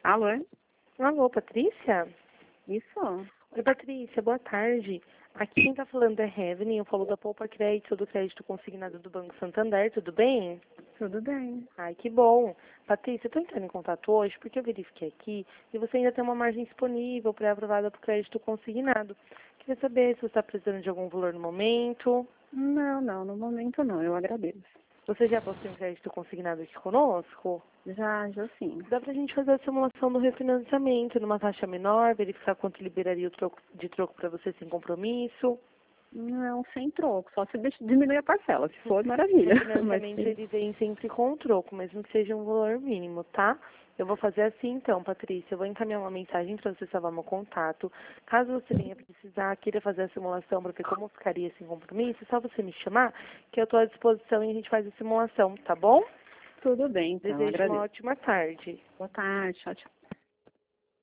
Alô? Alô, Patrícia? Isso? Oi, Patrícia, boa tarde. Aqui quem tá falando é Heaven, eu falo da Poupa Crédito, do crédito consignado do Banco Santander, tudo bem? Tudo bem. Ai, que bom. Patrícia, eu tô entrando em contato hoje porque eu verifiquei aqui e você ainda tem uma margem disponível pré-aprovada para o crédito consignado. Queria saber se você está precisando de algum valor no momento. Não, no momento não, eu agradeço. Você já possui um crédito consignado aqui conosco? Já sim. Dá pra gente fazer a simulação do refinanciamento numa taxa menor, verificar quanto liberaria o troco, de troco para você sem compromisso. Não, sem troco, só se diminuir a parcela, se for O maravilha. Mas refinanciamento sim. ele vem sempre com o troco, mesmo que seja um valor mínimo, tá? Eu vou fazer assim então, Patrícia, eu vou encaminhar uma mensagem para você salvar meu contato. Caso você venha precisar, queira fazer a simulação para ver como ficaria sem compromisso, é só você me chamar, que eu estou à disposição e a gente faz a simulação, tá bom? Tudo bem, então, Desejo uma agradeço. ótima tarde. Boa tarde, tchau, tchau.